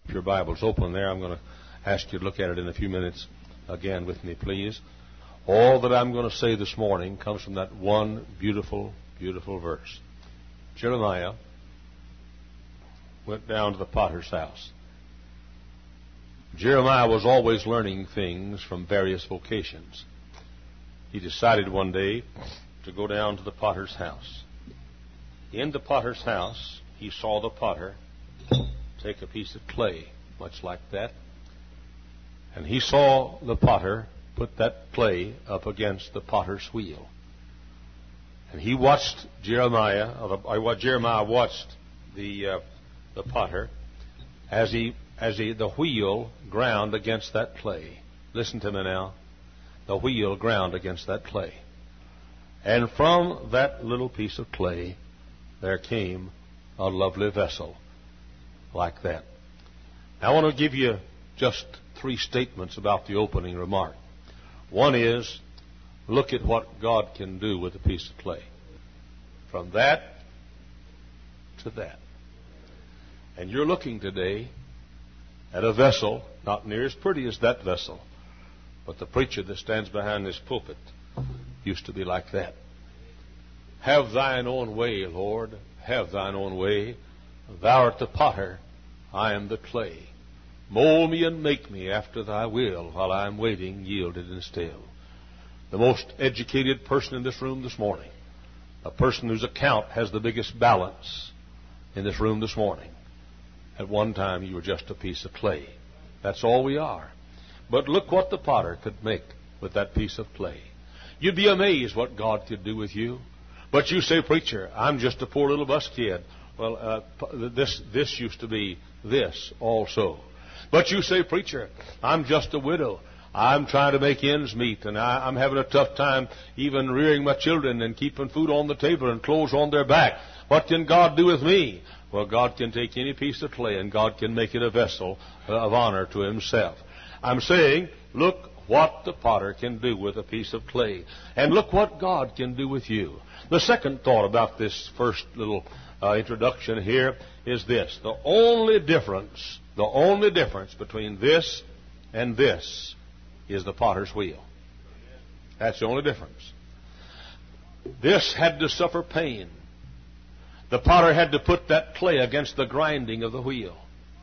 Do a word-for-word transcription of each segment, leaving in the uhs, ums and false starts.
Keep your Bibles open there. I'm going to ask you to look at it in a few minutes again with me, please. All that I'm going to say this morning comes from that one beautiful, beautiful verse. Jeremiah went down to the potter's house. Jeremiah was always learning things from various vocations. He decided one day to go down to the potter's house. In the potter's house, he saw the potter take a piece of clay, much like that, and he saw the potter put that clay up against the potter's wheel. And he watched Jeremiah, or what Jeremiah watched the uh, the potter as he as he the wheel ground against that clay. Listen to me now. The wheel ground against that clay. And from that little piece of clay there came a lovely vessel like that. Now, I want to give you just three statements about the opening remark. One is, look at what God can do with a piece of clay. From that to that. And you're looking today at a vessel not near as pretty as that vessel, but the preacher that stands behind this pulpit used to be like that. Have thine own way, Lord, have thine own way. Thou art the potter, I am the clay. Mold me and make me after thy will, while I am waiting, yielded and still. The most educated person in this room this morning, a person whose account has the biggest balance in this room this morning. At one time you were just a piece of clay. That's all we are. But look what the potter could make with that piece of clay. You'd be amazed what God could do with you. But you say, preacher, I'm just a poor little bus kid. Well, uh, this this used to be this also. But you say, preacher, I'm just a widow. I'm trying to make ends meet, and I, I'm having a tough time even rearing my children and keeping food on the table and clothes on their back. What can God do with me? Well, God can take any piece of clay and God can make it a vessel of honor to Himself. I'm saying, look what the potter can do with a piece of clay. And look what God can do with you. The second thought about this first little uh, introduction here is this. The only difference, the only difference between this and this is the potter's wheel. That's the only difference. This had to suffer pain. The potter had to put that clay against the grinding of the wheel.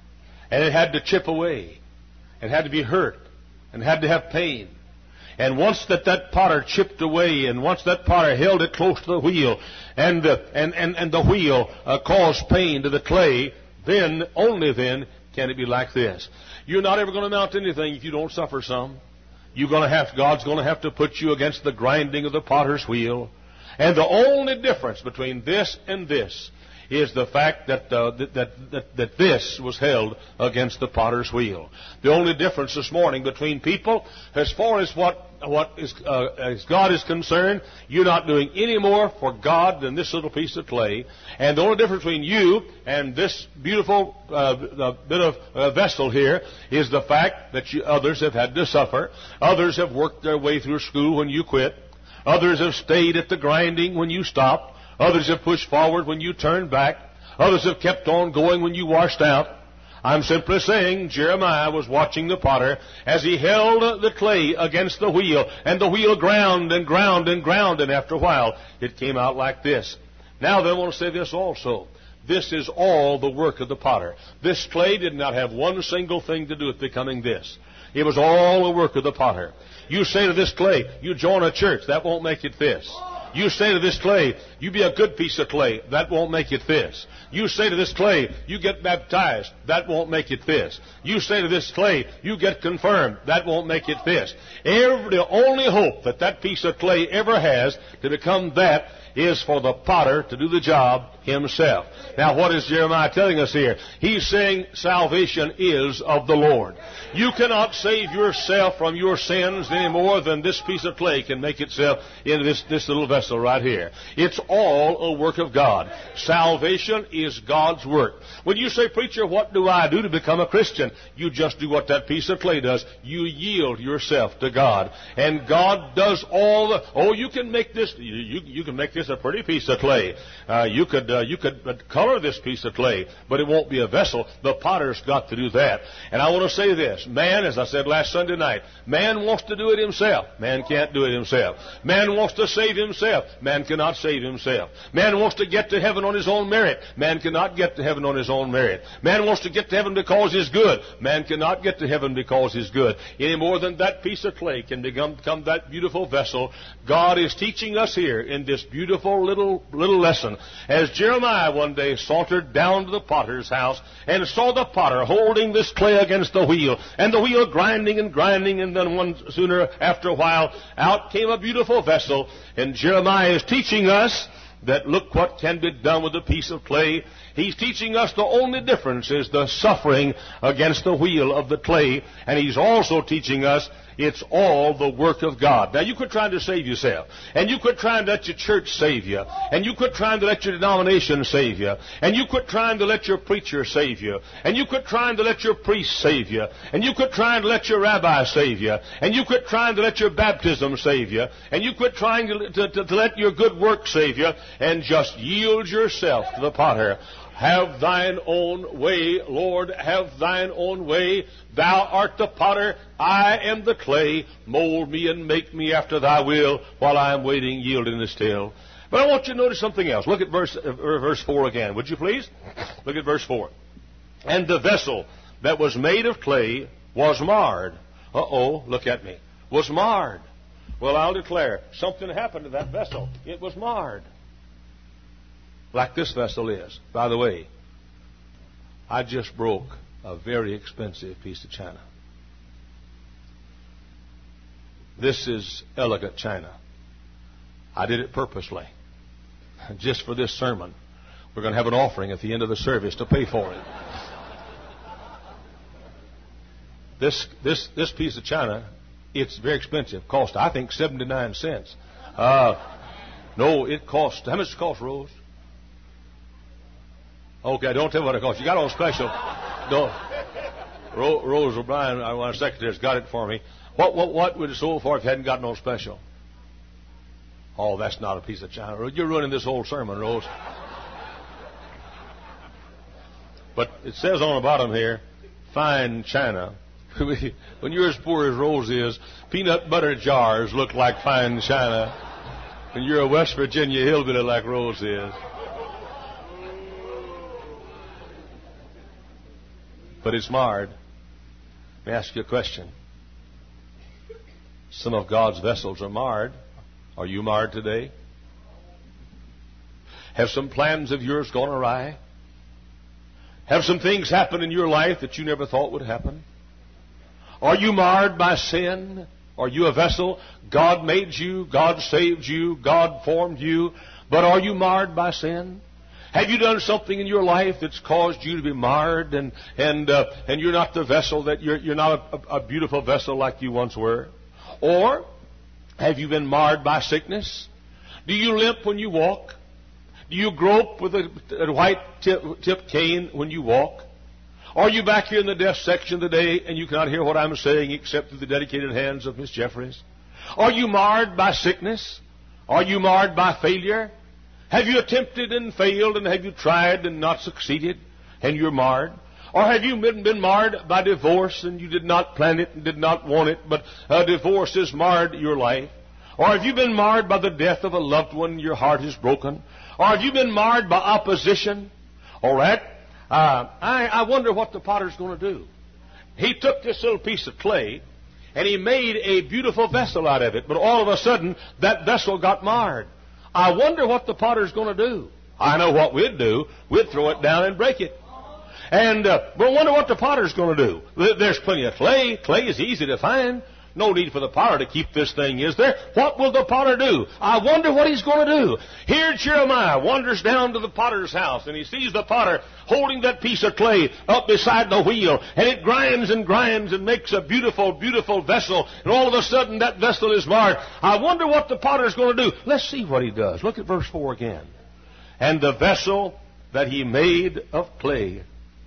And it had to chip away. It had to be hurt. And had to have pain. And once that that potter chipped away, and once that potter held it close to the wheel, and uh, and, and and the wheel uh, caused pain to the clay, then, only then, can it be like this. You're not ever going to amount to anything if you don't suffer some. You're going to have, God's going to have to put you against the grinding of the potter's wheel. And the only difference between this and this is the fact that, uh, that, that, that, that this was held against the potter's wheel. The only difference this morning between people, as far as what, what is, uh, as God is concerned, you're not doing any more for God than this little piece of clay. And the only difference between you and this beautiful uh, bit of uh, vessel here is the fact that you, others have had to suffer. Others have worked their way through school when you quit. Others have stayed at the grinding when you stopped. Others have pushed forward when you turned back. Others have kept on going when you washed out. I'm simply saying Jeremiah was watching the potter as he held the clay against the wheel, and the wheel ground and ground and ground, and after a while it came out like this. Now then, I want to say this also. This is all the work of the potter. This clay did not have one single thing to do with becoming this. It was all the work of the potter. You say to this clay, you join a church, that won't make it this. You say to this clay, you be a good piece of clay, that won't make it this. You say to this clay, you get baptized, that won't make it this. You say to this clay, you get confirmed, that won't make it this. Every, the only hope that that piece of clay ever has to become that is for the potter to do the job himself. Now, what is Jeremiah telling us here? He's saying salvation is of the Lord. You cannot save yourself from your sins any more than this piece of clay can make itself into this, this little vessel right here. It's all a work of God. Salvation is God's work. When you say, preacher, what do I do to become a Christian? You just do what that piece of clay does. You yield yourself to God. And God does all the, oh, you can make this, you, you, you can make this is a pretty piece of clay. Uh, you could uh, you could color this piece of clay, but it won't be a vessel. The potter's got to do that. And I want to say this. Man, as I said last Sunday night, man wants to do it himself. Man can't do it himself. Man wants to save himself. Man cannot save himself. Man wants to get to heaven on his own merit. Man cannot get to heaven on his own merit. Man wants to get to heaven because he's good. Man cannot get to heaven because he's good. Any more than that piece of clay can become, become that beautiful vessel. God is teaching us here in this beautiful little little lesson. As Jeremiah one day sauntered down to the potter's house and saw the potter holding this clay against the wheel, and the wheel grinding and grinding, and then one sooner after a while out came a beautiful vessel. And Jeremiah is teaching us that look what can be done with a piece of clay. He's teaching us the only difference is the suffering against the wheel of the clay. And he's also teaching us it's all the work of God. Now, you quit trying to save yourself. And you quit trying to let your church save you. And you quit trying to let your denomination save you. And you quit trying to let your preacher save you. And you quit trying to let your priest save you. And you quit trying to let your rabbi save you. And you quit trying to let your baptism save you. And you quit trying to, to, to, to let your good work save you. And just yield yourself to the potter. Have thine own way, Lord, have thine own way. Thou art the potter, I am the clay. Mold me and make me after thy will, while I am waiting, yielding the still. But I want you to notice something else. Look at verse, uh, verse four again, would you please? Look at verse four. And the vessel that was made of clay was marred. Uh-oh, look at me. Was marred. Well, I'll declare, something happened to that vessel. It was marred. Like this vessel is. By the way, I just broke a very expensive piece of china. This is elegant china. I did it purposely. Just for this sermon. We're going to have an offering at the end of the service to pay for it. This this this piece of china, it's very expensive. Cost, I think, seventy-nine cents. Uh, no, it cost, how much does it cost, Rose? Okay, don't tell me what it costs. You got it on special. Don't. Ro- Rose O'Brien, our secretary, has got it for me. What what what would it sold for if you hadn't gotten on special? Oh, that's not a piece of china. You're ruining this whole sermon, Rose. But it says on the bottom here, fine china. When you're as poor as Rose is, peanut butter jars look like fine china. When you're a West Virginia hillbilly like Rose is. But it's marred. Let me ask you a question. Some of God's vessels are marred. Are you marred today? Have some plans of yours gone awry? Have some things happened in your life that you never thought would happen? Are you marred by sin? Are you a vessel? God made you. God saved you. God formed you. But are you marred by sin? Have you done something in your life that's caused you to be marred, and and uh, and you're not the vessel that you're you're not a, a beautiful vessel like you once were? Or have you been marred by sickness? Do you limp when you walk? Do you grope with a, a white tip, tip cane when you walk? Are you back here in the deaf section today and you cannot hear what I'm saying except through the dedicated hands of Miss Jeffries? Are you marred by sickness? Are you marred by failure? Have you attempted and failed, and have you tried and not succeeded, and you're marred? Or have you been, been marred by divorce, and you did not plan it and did not want it, but uh, divorce has marred your life? Or have you been marred by the death of a loved one, your heart is broken? Or have you been marred by opposition? All right. Uh, I, I wonder what the potter's going to do. He took this little piece of clay, and he made a beautiful vessel out of it, but all of a sudden, that vessel got marred. I wonder what the potter's going to do. I know what we'd do. We'd throw it down and break it. And uh, but I wonder what the potter's going to do. There's plenty of clay. Clay is easy to find. No need for the potter to keep this thing, is there? What will the potter do? I wonder what he's going to do. Here Jeremiah wanders down to the potter's house, and he sees the potter holding that piece of clay up beside the wheel, and it grinds and grinds and makes a beautiful, beautiful vessel, and all of a sudden that vessel is marred. I wonder what the potter's going to do. Let's see what he does. Look at verse four again. And the vessel that he made of clay,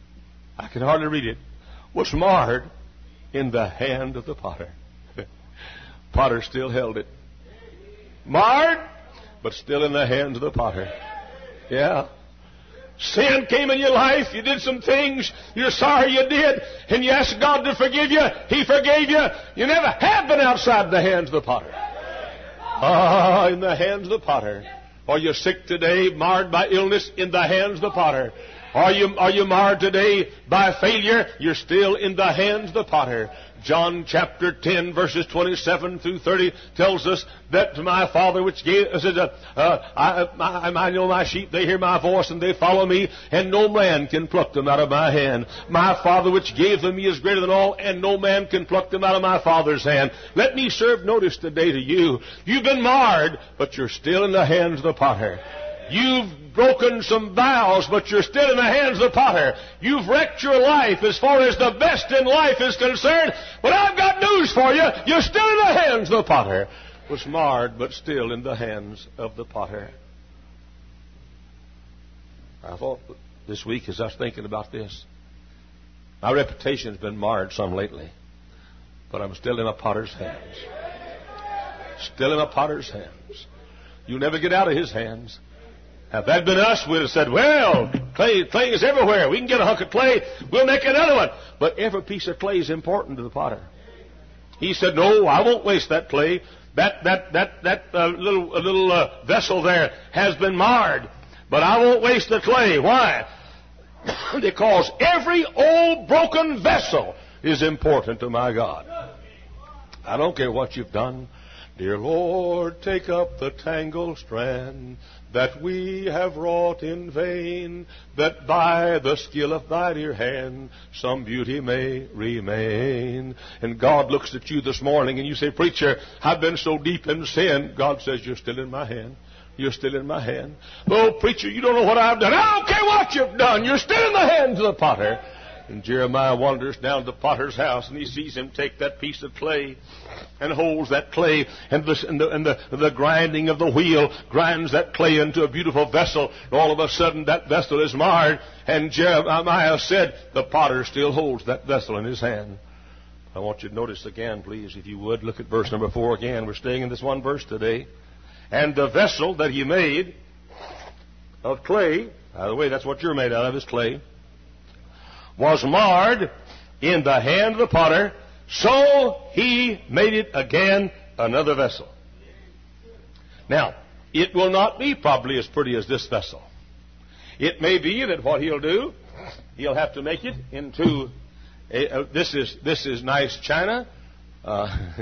I can hardly read it, was marred in the hand of the potter. Potter still held it. Marred, but still in the hands of the potter. Yeah. Sin came in your life. You did some things you're sorry you did, and you asked God to forgive you. He forgave you. You never have been outside the hands of the potter. Ah, in the hands of the potter. Are you sick today, marred by illness? In the hands of the potter. Are you, are you marred today by failure? You're still in the hands of the potter. John chapter ten, verses twenty-seven through thirty tells us that my Father which gave, uh, says, uh, uh, I, I, I know my sheep, they hear my voice, and they follow me, and no man can pluck them out of my hand. My Father which gave them me is greater than all, and no man can pluck them out of my Father's hand. Let me serve notice today to you. You've been marred, but you're still in the hands of the potter. You've broken some vows, but you're still in the hands of the potter. You've wrecked your life as far as the best in life is concerned, but I've got news for you. You're still in the hands of the potter. Was marred, but still in the hands of the potter. I thought this week as I was thinking about this, my reputation's been marred some lately, but I'm still in a potter's hands. Still in a potter's hands. You'll never get out of his hands. If that had been us, we'd have said, well, clay, clay is everywhere. We can get a hunk of clay. We'll make another one. But every piece of clay is important to the potter. He said, no, I won't waste that clay. That, that, that, that uh, little, uh, little uh, vessel there has been marred. But I won't waste the clay. Why? Because every old broken vessel is important to my God. I don't care what you've done. Dear Lord, take up the tangled strand that we have wrought in vain, that by the skill of thy dear hand some beauty may remain. And God looks at you this morning and you say, preacher, I've been so deep in sin. God says, you're still in my hand. You're still in my hand. Oh, preacher, you don't know what I've done. I don't care what you've done. You're still in the hands of the potter. And Jeremiah wanders down to the potter's house, and he sees him take that piece of clay and holds that clay, and the, and the, and the, the grinding of the wheel grinds that clay into a beautiful vessel. And all of a sudden, that vessel is marred, and Jeremiah said, the potter still holds that vessel in his hand. I want you to notice again, please, if you would, look at verse number four again. We're staying in this one verse today. And the vessel that he made of clay, by the way, that's what you're made out of, is clay, was marred in the hand of the potter, so he made it again another vessel. Now, it will not be probably as pretty as this vessel. It may be that what he'll do, he'll have to make it into a, uh, this is this is nice china. Uh,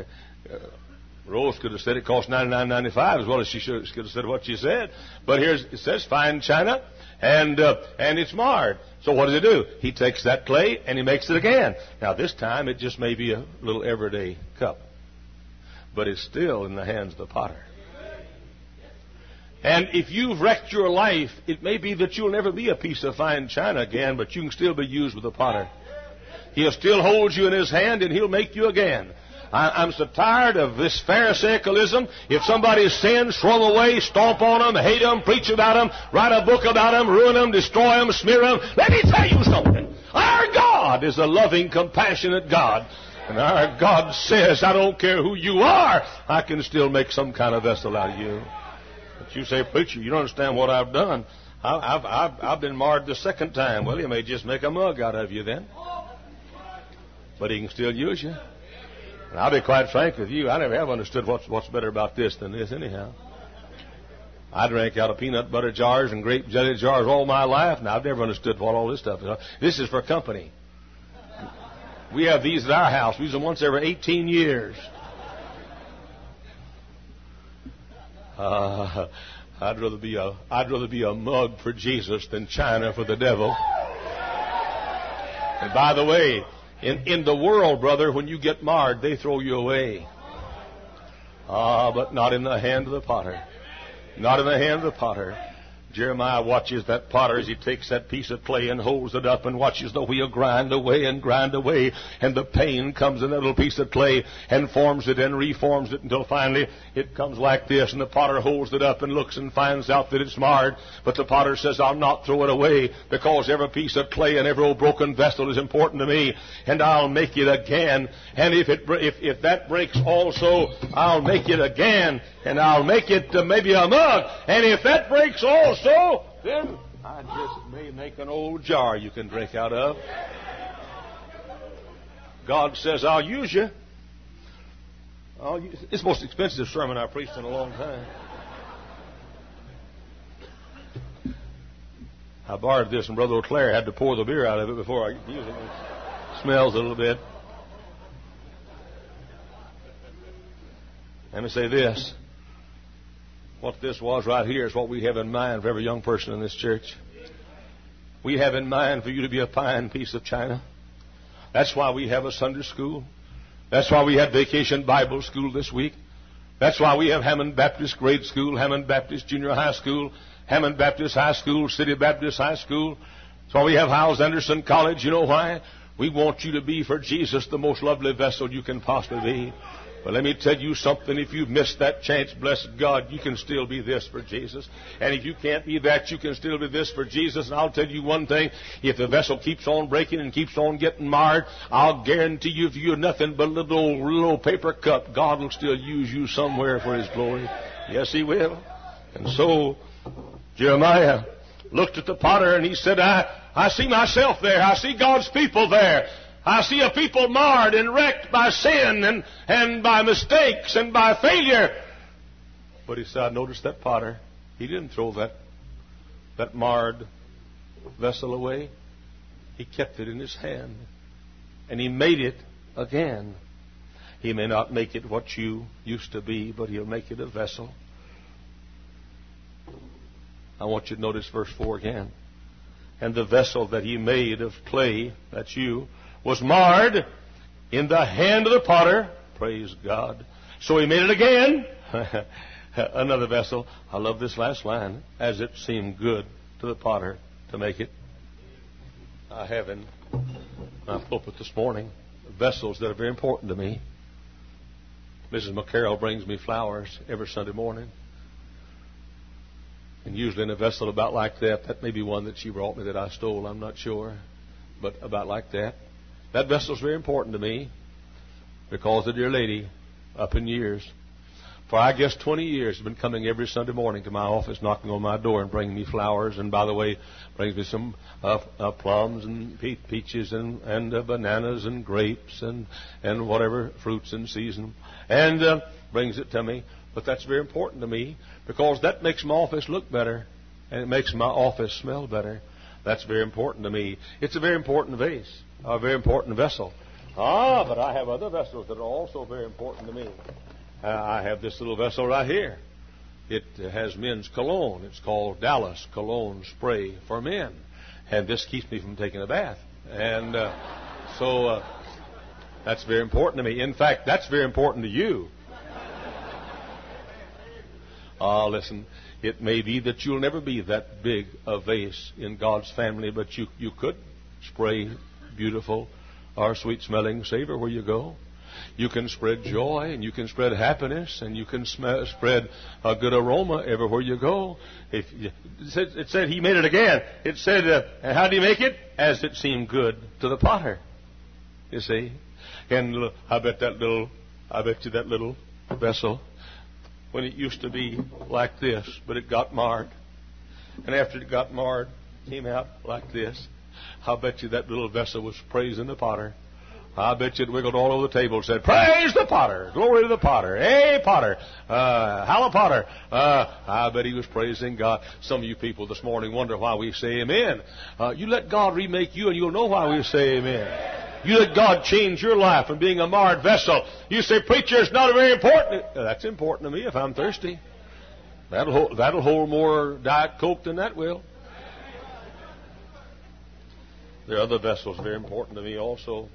Rose could have said it cost ninety-nine ninety-five as well as she should, could have said what she said. But here's it says fine china, and uh, and it's marred. So what does he do? He takes that clay and he makes it again. Now this time it just may be a little everyday cup, but it's still in the hands of the potter. And if you've wrecked your life, it may be that you'll never be a piece of fine china again, but you can still be used with the potter. He'll still hold you in his hand and he'll make you again. I, I'm so tired of this Pharisaicalism. If somebody sins, throw them away, stomp on them, hate them, preach about them, write a book about them, ruin them, destroy them, smear them. Let me tell you something. Our God is a loving, compassionate God. And our God says, I don't care who you are, I can still make some kind of vessel out of you. But you say, preacher, you don't understand what I've done. I've, I've, I've been marred the second time. Well, he may just make a mug out of you then. But he can still use you. And I'll be quite frank with you, I never have understood what's, what's better about this than this anyhow. I drank out of peanut butter jars and grape jelly jars all my life, and I've never understood what all this stuff is. This is for company. We have these at our house. We use them once every eighteen years. Uh, I'd rather be a I'd rather be a mug for Jesus than china for the devil. And by the way, in in the world, brother, when you get marred, they throw you away. Ah, but not in the hand of the potter. Not in the hand of the potter. Jeremiah watches that potter as he takes that piece of clay and holds it up and watches the wheel grind away and grind away, and the pain comes in that little piece of clay and forms it and reforms it until finally it comes like this, and the potter holds it up and looks and finds out that it's marred. But the potter says, I'll not throw it away, because every piece of clay and every old broken vessel is important to me, and I'll make it again. And if it if, if that breaks also, I'll make it again. and I'll make it uh, maybe a mug. And if that breaks also, then I just may make an old jar you can drink out of. God says, I'll use you. I'll use, it's the most expensive sermon I've preached in a long time. I borrowed this, and Brother O'Clair had to pour the beer out of it before I could use it. It smells a little bit. Let me say this. What this was right here is what we have in mind for every young person in this church. We have in mind for you to be a fine piece of china. That's why we have a Sunday school. That's why we have Vacation Bible School this week. That's why we have Hammond Baptist Grade School, Hammond Baptist Junior High School, Hammond Baptist High School, City Baptist High School. That's why we have Howells Anderson College. You know why? We want you to be for Jesus the most lovely vessel you can possibly be. But let me tell you something. If you've missed that chance, blessed God, you can still be this for Jesus. And if you can't be that, you can still be this for Jesus. And I'll tell you one thing. If the vessel keeps on breaking and keeps on getting marred, I'll guarantee you if you're nothing but a little, old, little paper cup, God will still use you somewhere for His glory. Yes, He will. And so Jeremiah looked at the potter and he said, I, I see myself there. I see God's people there. I see a people marred and wrecked by sin and, and by mistakes and by failure. But he said, I noticed that potter. He didn't throw that, that marred vessel away. He kept it in his hand. And he made it again. He may not make it what you used to be, but He'll make it a vessel. I want you to notice verse four again. And the vessel that He made of clay, that's you, was marred in the hand of the potter. Praise God. So He made it again. Another vessel. I love this last line. As it seemed good to the potter to make it. I have in my pulpit this morning vessels that are very important to me. Missus McCarroll brings me flowers every Sunday morning. And usually in a vessel about like that, that may be one that she brought me that I stole, I'm not sure. But about like that. That vessel is very important to me because the dear lady, up in years, for I guess twenty years, has been coming every Sunday morning to my office, knocking on my door and bringing me flowers. And by the way, brings me some uh, uh, plums and pe- peaches and, and uh, bananas and grapes and, and whatever fruits in season. And uh, brings it to me. But that's very important to me because that makes my office look better and it makes my office smell better. That's very important to me. It's a very important vase, a very important vessel. Ah, but I have other vessels that are also very important to me. Uh, I have this little vessel right here. It has men's cologne. It's called Dallas Cologne Spray for Men. And this keeps me from taking a bath. And uh, so uh, that's very important to me. In fact, that's very important to you. Ah, uh, listen. It may be that you'll never be that big a vase in God's family, but you, you could spray beautiful or sweet-smelling savor where you go. You can spread joy, and you can spread happiness, and you can sm- spread a good aroma everywhere you go. If you, it, said, it said He made it again. It said, uh, and how did He make it? As it seemed good to the potter. You see? And I bet that little, I bet you that little vessel, when it used to be like this, but it got marred. And after it got marred, came out like this. I'll bet you that little vessel was praising the potter. I bet you it wiggled all over the table and said, praise the potter, glory to the potter, hey potter, uh, hallow potter. Uh, I bet he was praising God. Some of you people this morning wonder why we say amen. Uh, you let God remake you and you'll know why we say amen. You let God change your life from being a marred vessel. You say, preacher, it's not very important. That's important to me if I'm thirsty. That'll hold, that'll hold more Diet Coke than that will. There are other vessels very important to me also.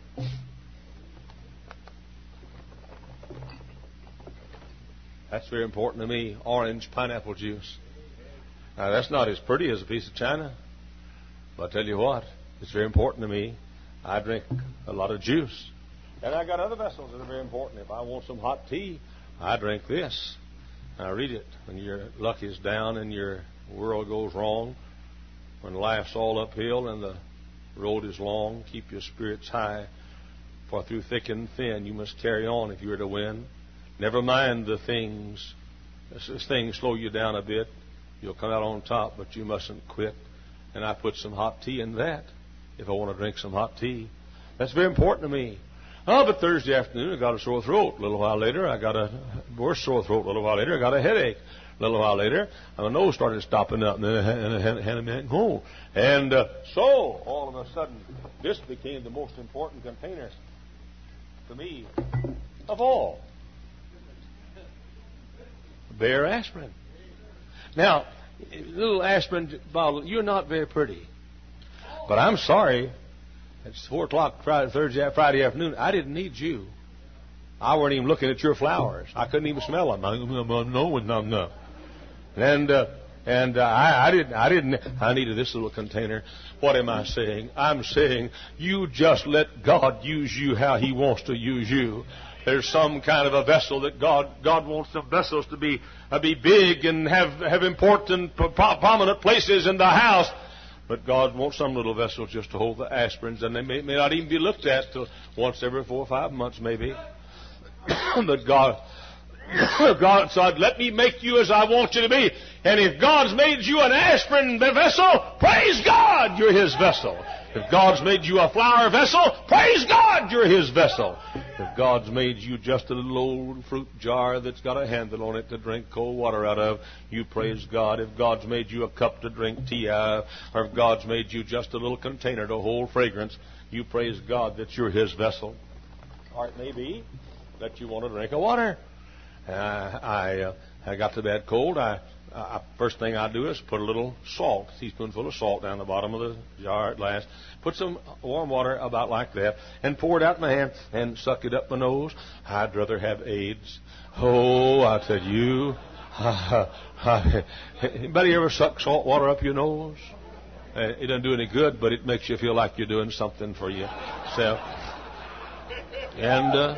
That's very important to me. Orange pineapple juice. Now, that's not as pretty as a piece of china. But I tell you what, it's very important to me. I drink a lot of juice. And I got other vessels that are very important. If I want some hot tea, I drink this. I read it. When your luck is down and your world goes wrong, when life's all uphill and the road is long, keep your spirits high. For through thick and thin, you must carry on if you are to win. Never mind the things This, this thing slow you down a bit. You'll come out on top, but you mustn't quit. And I put some hot tea in that if I want to drink some hot tea. That's very important to me. Oh, but Thursday afternoon I got a sore throat. A little while later I got a worse sore throat. A little while later I got a headache. A little while later my nose started stopping up, and then I had a minute home. And uh, so all of a sudden this became the most important container to me of all. Bare aspirin. Now, little aspirin bottle, you're not very pretty. But I'm sorry, it's four o'clock Friday, Thursday, Friday afternoon. I didn't need you. I weren't even looking at your flowers. I couldn't even smell them. I, no, no, no. And uh, and uh, I, I didn't. I didn't. I needed this little container. What am I saying? I'm saying you just let God use you how He wants to use you. There's some kind of a vessel that God God wants the vessels to be uh, be big and have have important, pro- prominent places in the house. But God wants some little vessels just to hold the aspirins, and they may, may not even be looked at till once every four or five months, maybe. But God, God said, "Let me make you as I want you to be." And if God's made you an aspirin vessel, praise God, you're His vessel. If God's made you a flour vessel, praise God, you're His vessel. If God's made you just a little old fruit jar that's got a handle on it to drink cold water out of, you praise God. If God's made you a cup to drink tea out of, or if God's made you just a little container to hold fragrance, you praise God that you're His vessel. Or it may be that you want to drink a water. Uh, I uh, I got the bad cold. I Uh, first thing I do is put a little salt, a teaspoonful of salt down the bottom of the jar at last. Put some warm water about like that and pour it out in my hand and suck it up my nose. I'd rather have AIDS. Oh, I tell you. Anybody ever suck salt water up your nose? Uh, it doesn't do any good, but it makes you feel like you're doing something for yourself. And uh,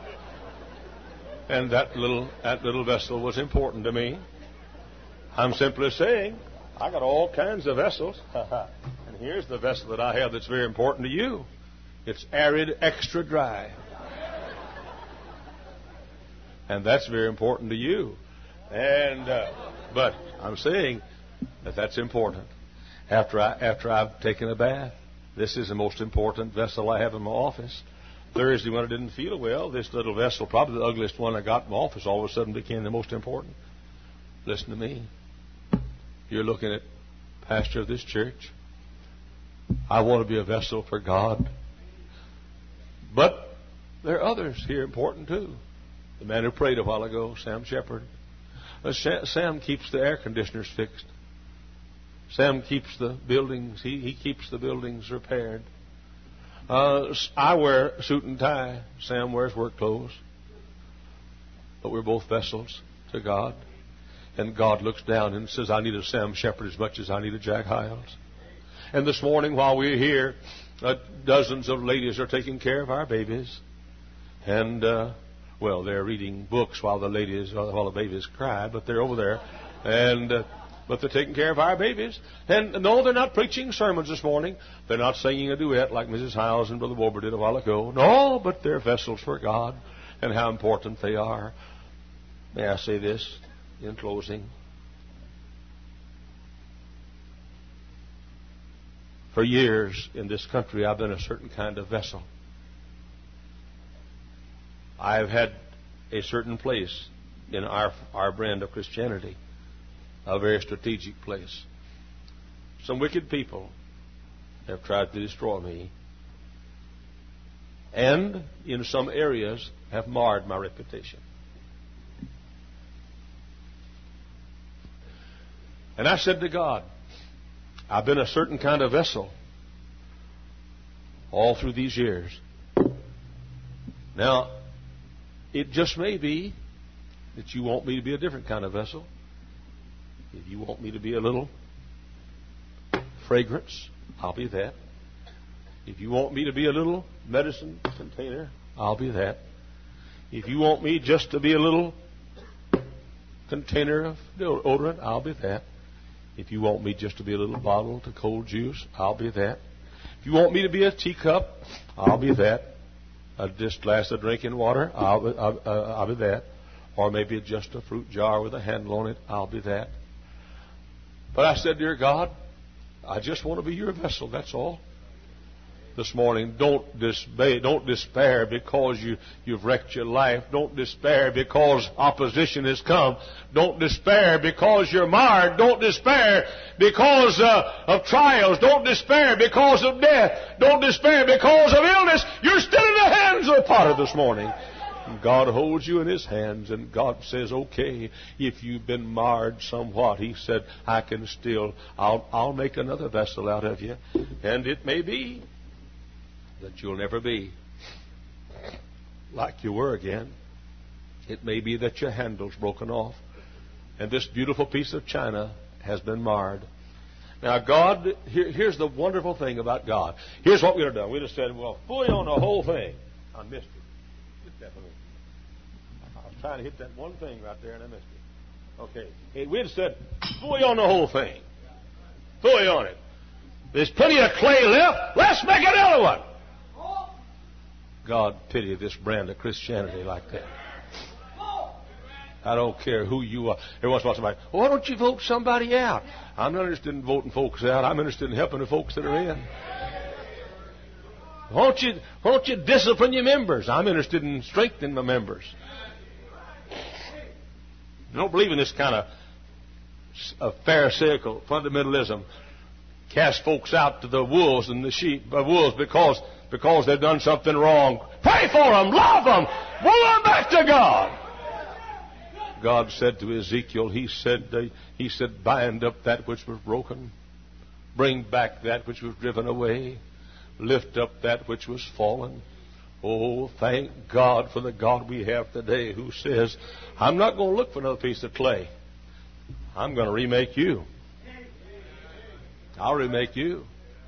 and that little that little vessel was important to me. I'm simply saying, I got all kinds of vessels. And here's the vessel that I have that's very important to you. It's arid, extra dry. And that's very important to you. And uh, but I'm saying that that's important. After I after I've taken a bath, this is the most important vessel I have in my office. Thursday, when I didn't feel well, this little vessel, probably the ugliest one I got in my office, all of a sudden became the most important. Listen to me. You're looking at pastor of this church. I want to be a vessel for God. But there are others here important too. The man who prayed a while ago, Sam Shepard. Uh, Sam keeps the air conditioners fixed. Sam keeps the buildings. He, he keeps the buildings repaired. Uh, I wear a suit and tie. Sam wears work clothes. But we're both vessels to God. And God looks down and says, I need a Sam Shepard as much as I need a Jack Hiles. And this morning while we're here, uh, dozens of ladies are taking care of our babies. And, uh, well, they're reading books while the ladies, while the babies cry, but they're over there. And, uh, but they're taking care of our babies. And no, they're not preaching sermons this morning. They're not singing a duet like Missus Hiles and Brother Wilbur did a while ago. No, but they're vessels for God and how important they are. May I say this? In closing, for years in this country, I've been a certain kind of vessel. I've had a certain place in our our brand of Christianity, a very strategic place. Some wicked people have tried to destroy me, and in some areas have marred my reputation. And I said to God, I've been a certain kind of vessel all through these years. Now, it just may be that you want me to be a different kind of vessel. If you want me to be a little fragrance, I'll be that. If you want me to be a little medicine container, I'll be that. If you want me just to be a little container of deodorant, I'll be that. If you want me just to be a little bottle to cold juice, I'll be that. If you want me to be a teacup, I'll be that. A just glass of drinking water, I'll, I'll, I'll be that. Or maybe just a fruit jar with a handle on it. I'll be that. But I said, dear God, I just want to be your vessel, that's all. This morning, don't dismay, don't despair because you, you've wrecked your life. Don't despair because opposition has come. Don't despair because you're marred. Don't despair because uh, of trials. Don't despair because of death. Don't despair because of illness. You're still in the hands of the potter this morning. God holds you in His hands, and God says, okay, if you've been marred somewhat, He said, I can still, I'll, I'll make another vessel out of you. And it may be that you'll never be like you were again. It may be that your handle's broken off, and this beautiful piece of china has been marred. Now, God, here, here's the wonderful thing about God. Here's what we'd have done. We'd have said, well, fully on the whole thing. I missed it. Hit that for me. I was trying to hit that one thing right there, and I missed it. Okay. Hey, we'd have said, fully on the whole thing. Fully on it. There's plenty of clay left. Let's make another one. God pity this brand of Christianity like that. I don't care who you are. Every once in a while somebody, well, why don't you vote somebody out? I'm not interested in voting folks out. I'm interested in helping the folks that are in. Why don't you, why don't you discipline your members? I'm interested in strengthening my members. I don't believe in this kind of, of pharisaical fundamentalism. Cast folks out to the wolves and the sheep, uh, wolves because because they've done something wrong. Pray for them, love them, pull them back to God. God said to Ezekiel, He said, uh, He said, bind up that which was broken, bring back that which was driven away, lift up that which was fallen. Oh, thank God for the God we have today, who says, I'm not going to look for another piece of clay. I'm going to remake you. I'll remake you.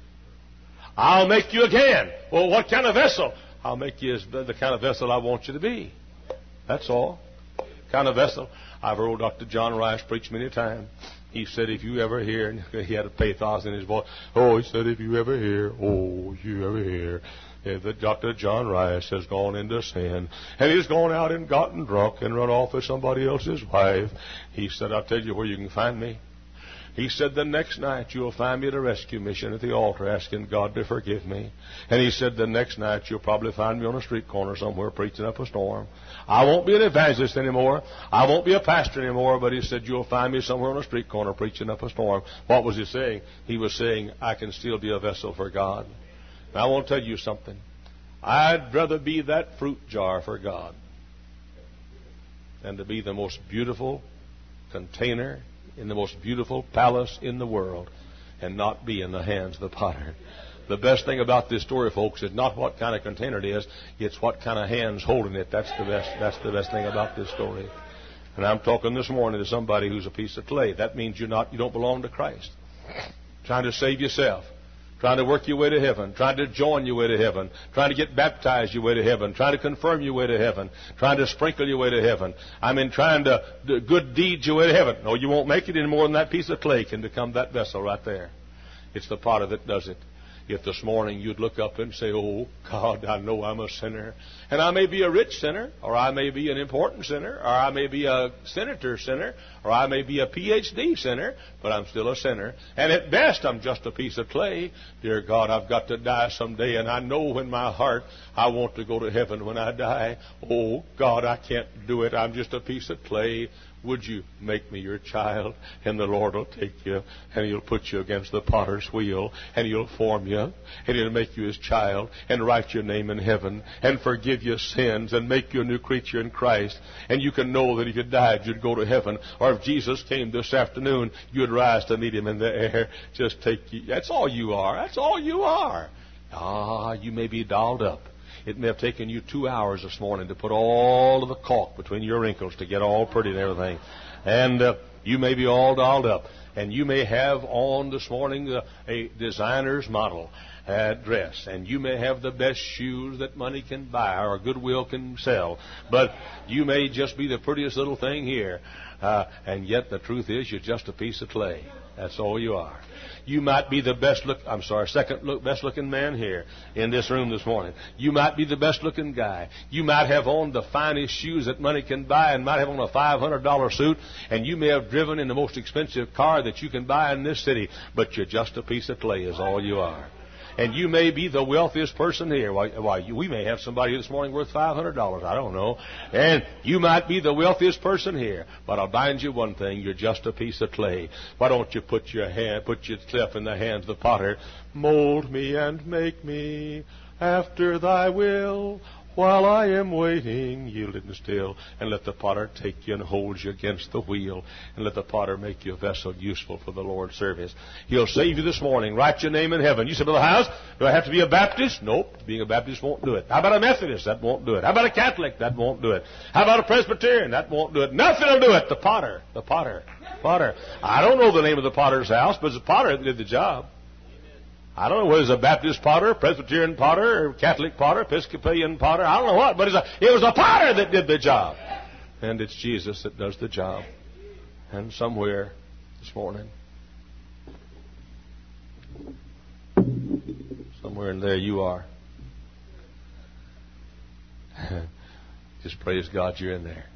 I'll make you again. Well, what kind of vessel? I'll make you as the kind of vessel I want you to be. That's all. Kind of vessel. I've heard Doctor John Rice preach many times. He said, if you ever hear, and he had a pathos in his voice. Oh, he said, if you ever hear, oh, if you ever hear, that Doctor John Rice has gone into sin, and he's gone out and gotten drunk and run off with somebody else's wife. He said, I'll tell you where you can find me. He said, the next night you'll find me at a rescue mission at the altar asking God to forgive me. And he said, the next night you'll probably find me on a street corner somewhere preaching up a storm. I won't be an evangelist anymore. I won't be a pastor anymore. But he said, you'll find me somewhere on a street corner preaching up a storm. What was he saying? He was saying, I can still be a vessel for God. Now, I want to tell you something. I'd rather be that fruit jar for God than to be the most beautiful container in the most beautiful palace in the world and not be in the hands of the potter. The best thing about this story, folks, is not what kind of container it is, it's what kind of hands holding it. That's the best, that's the best thing about this story. And I'm talking this morning to somebody who's a piece of clay. That means you're not, you don't belong to Christ. Trying to save yourself. Trying to work your way to heaven, trying to join your way to heaven, trying to get baptized your way to heaven, trying to confirm your way to heaven, trying to sprinkle your way to heaven. I mean, trying to do good deeds your way to heaven. No, you won't make it any more than that piece of clay can become that vessel right there. It's the potter that does it. If this morning you'd look up and say, oh, God, I know I'm a sinner. And I may be a rich sinner, or I may be an important sinner, or I may be a senator sinner, or I may be a P H D sinner, but I'm still a sinner. And at best, I'm just a piece of clay. Dear God, I've got to die someday, and I know in my heart I want to go to heaven when I die. Oh, God, I can't do it. I'm just a piece of clay. Would you make me your child? And the Lord will take you, and He'll put you against the potter's wheel, and He'll form you, and He'll make you His child, and write your name in heaven, and forgive your sins, and make you a new creature in Christ. And you can know that if you died, you'd go to heaven. Or if Jesus came this afternoon, you'd rise to meet Him in the air. Just take you. That's all you are. That's all you are. Ah, you may be dolled up. It may have taken you two hours this morning to put all of the caulk between your wrinkles to get all pretty and everything. And uh, you may be all dolled up. And you may have on this morning uh, a designer's model. uh, dress, and you may have the best shoes that money can buy or goodwill can sell, but you may just be the prettiest little thing here, uh, and yet the truth is you're just a piece of clay. That's all you are. You might be the best look, I'm sorry, second look, best looking man here in this room this morning. You might be the best looking guy. You might have on the finest shoes that money can buy and might have on a five hundred dollars suit, and you may have driven in the most expensive car that you can buy in this city, but you're just a piece of clay is all you are. And you may be the wealthiest person here. Why, why, we may have somebody this morning worth five hundred dollars. I don't know. And you might be the wealthiest person here. But I'll bind you one thing. You're just a piece of clay. Why don't you put your hand, put yourself in the hands of the potter? Mold me and make me after thy will. While I am waiting, yielded and still, and let the potter take you and hold you against the wheel, and let the potter make you a vessel useful for the Lord's service. He'll save you this morning. Write your name in heaven. You say, Brother House, do I have to be a Baptist? Nope. Being a Baptist won't do it. How about a Methodist? That won't do it. How about a Catholic? That won't do it. How about a Presbyterian? That won't do it. Nothing will do it. The potter. The potter. Potter. I don't know the name of the potter's house, but it's the potter that did the job. I don't know whether it's a Baptist potter, Presbyterian potter, or Catholic potter, Episcopalian potter. I don't know what, but it's a, it was a potter that did the job. And it's Jesus that does the job. And somewhere this morning, somewhere in there you are. Just praise God you're in there.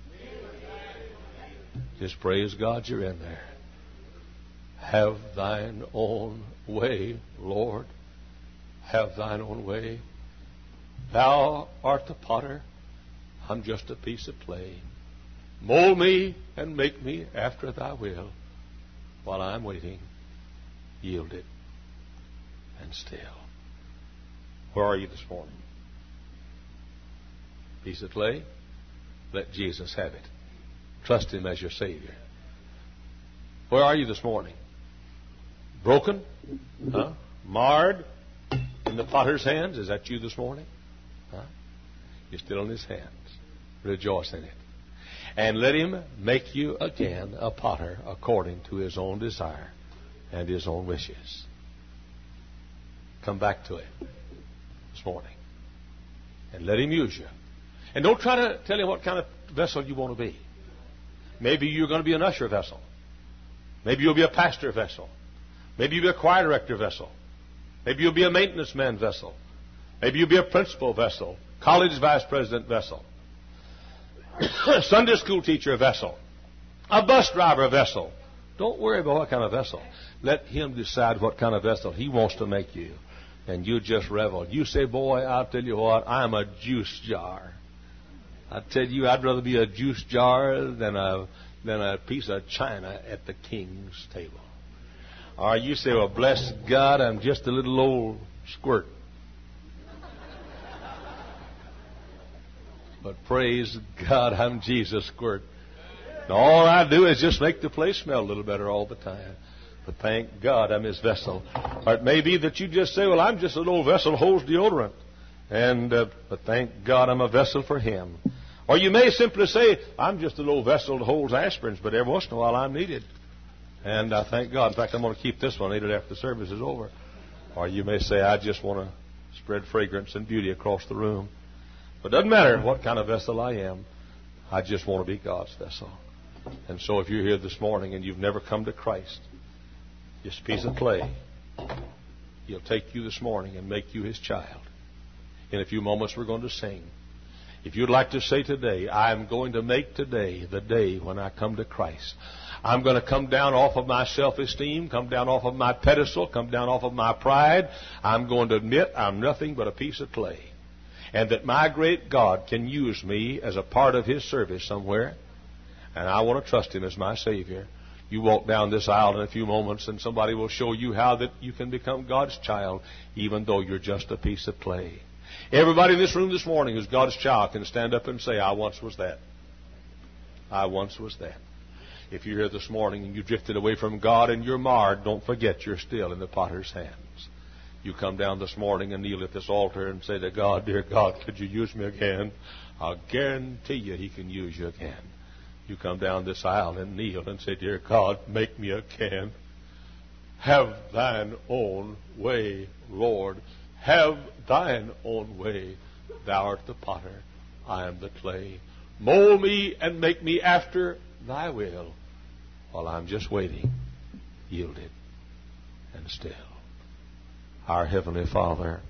Just praise God you're in there. Have thine own way, Lord. Have thine own way. Thou art the potter. I'm just a piece of clay. Mold me and make me after thy will. While I'm waiting, yielded and still. Where are you this morning? Piece of clay? Let Jesus have it. Trust Him as your Savior. Where are you this morning? Broken? Huh? Marred? In the potter's hands? Is that you this morning? Huh? You're still in His hands. Rejoice in it. And let Him make you again a potter according to His own desire and His own wishes. Come back to it this morning. And let Him use you. And don't try to tell Him what kind of vessel you want to be. Maybe you're going to be an usher vessel. Maybe you'll be a pastor vessel. Maybe you'll be a choir director vessel. Maybe you'll be a maintenance man vessel. Maybe you'll be a principal vessel. College vice president vessel. Sunday school teacher vessel. A bus driver vessel. Don't worry about what kind of vessel. Let Him decide what kind of vessel He wants to make you. And you just revel. You say, boy, I'll tell you what, I'm a juice jar. I tell you, I'd rather be a juice jar than a than a piece of china at the king's table. Or you say, well, bless God, I'm just a little old squirt. But praise God, I'm Jesus squirt. And all I do is just make the place smell a little better all the time. But thank God I'm His vessel. Or it may be that you just say, well, I'm just a little vessel that holds deodorant. And uh, but thank God I'm a vessel for Him. Or you may simply say, I'm just a little vessel that holds aspirins, but every once in a while I'm needed. And I thank God. In fact, I'm going to keep this one needed after the service is over. Or you may say, I just want to spread fragrance and beauty across the room. But it doesn't matter what kind of vessel I am. I just want to be God's vessel. And so if you're here this morning and you've never come to Christ, just a piece of clay, He'll take you this morning and make you His child. In a few moments we're going to sing. If you'd like to say today, I'm going to make today the day when I come to Christ. I'm going to come down off of my self-esteem, come down off of my pedestal, come down off of my pride. I'm going to admit I'm nothing but a piece of clay. And that my great God can use me as a part of His service somewhere. And I want to trust Him as my Savior. You walk down this aisle in a few moments and somebody will show you how that you can become God's child even though you're just a piece of clay. Everybody in this room this morning who's God's child can stand up and say, I once was that. I once was that. If you're here this morning and you drifted away from God and you're marred, don't forget you're still in the potter's hands. You come down this morning and kneel at this altar and say to God, dear God, could you use me again? I'll guarantee you He can use you again. You come down this aisle and kneel and say, dear God, make me again. Have thine own way, Lord. Have thine own way. Thou art the potter, I am the clay. Mold me and make me after thy will, while I'm just waiting, yielded and still. Our Heavenly Father,